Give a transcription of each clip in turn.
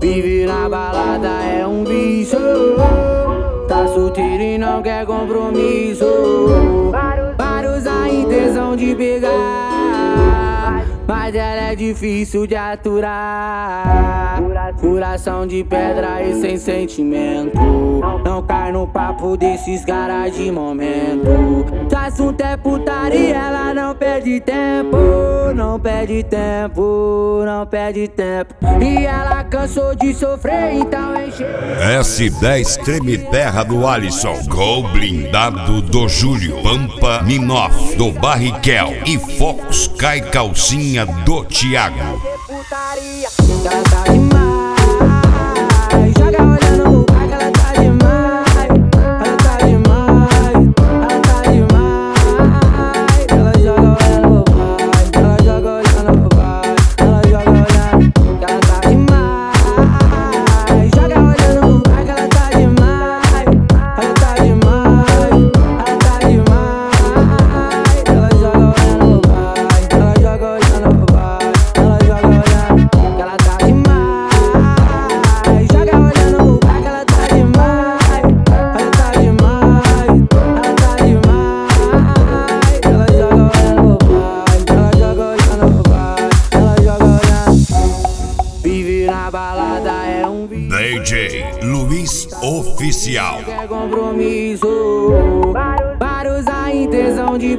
Vive na balada é um vício. Tá solteiro e não quer compromisso. Vários a intenção de pegar, mas ela é difícil de aturar. Coração de pedra e sem sentimento. Não cai no papo desses caras de momento. Se o assunto é putaria, ela não perde tempo. Não perde tempo, não perde tempo. E ela cansou de sofrer, então encheu. S10 Treme Terra do Alisson, Gol Blindado do Júlio, Pampa Minoff do Barriquel e Fox Cai Calcinha do Thiago. Ela tá demais, joga olhando no pai que ela tá demais. Ela tá demais, ela tá demais. Ela joga olhando no pai, ela joga olhando no pai, ela joga olhando. Ela tá demais, joga olhando no pai que ela tá demais. Ela tá demais, ela tá demais. Ela joga olhando no pai, ela joga olhando no pai, ela joga olhando. Ela tá demais, joga olhando no pai que ela tá demais. Ela tá demais, ela tá demais. Ela joga olhando no pai, ela joga olhando no pai, ela joga olhando. Vive na balada é um vício. DJ Luiz Oficial. Quer compromisso. Vários a intenção de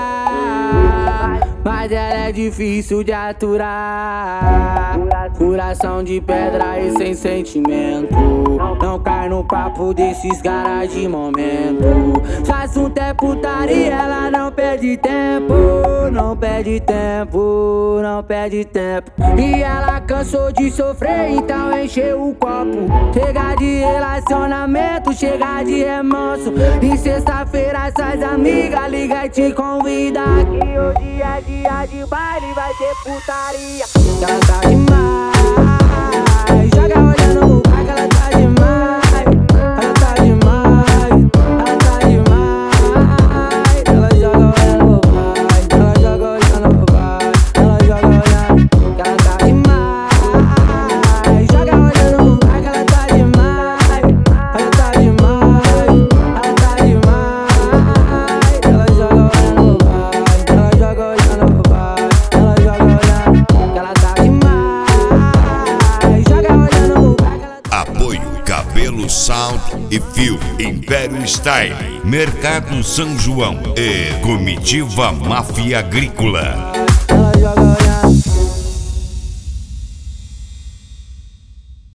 pegar, mas ela é difícil de aturar. Coração de pedra e sem sentimento. Não cai no papo desses caras de momento. Se o assunto é putaria, ela não perde tempo. Não perde tempo, não perde tempo. E ela cansou de sofrer, então encheu o copo. Chega de relacionamento, chega de remorso. E sexta-feira essas amigas ligam e te convidam. Que hoje é dia de baile, vai ter putaria. Ela tá demais, joga olhando no pai que ela tá demais. Ela tá demais, ela tá demais. Ela joga olhando no pai, ela joga olhando no pai, ela joga olhando. Ela tá demais, joga olhando no pai que ela tá demais. Ela tá demais, ela tá demais. Ela joga olhando no pai, ela joga olhando no pai, ela joga olhando. Ela tá demais, joga olhando no pai que ela tá. Apoio Cabelo Sound e Fio, Império Style, Mercado São João e Comitiva Máfia Agrícola.